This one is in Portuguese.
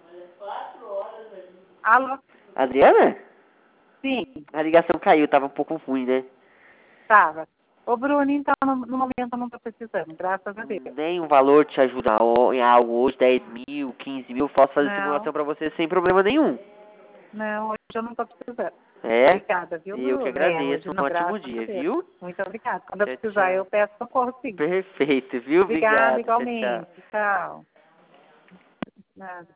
Alô? Adriana? Sim, A ligação caiu, tava um pouco ruim, né? tava. Ô, Bruno, então, no momento eu não tô precisando, graças a Deus. Nem um valor te ajuda em algo hoje, 10 mil, 15 mil, posso fazer Não, simulação pra você sem problema nenhum. não, hoje eu não tô precisando. É? Obrigada, viu, Eu que Bruno? Hoje agradeço. Um não, ótimo graças a dia, Deus. viu? Muito obrigada. Quando eu Tchau, precisar, eu tchau. peço socorro, sim. Perfeito, viu? Obrigada, Obrigado. Tchau, tchau. igualmente. Tchau. Nada.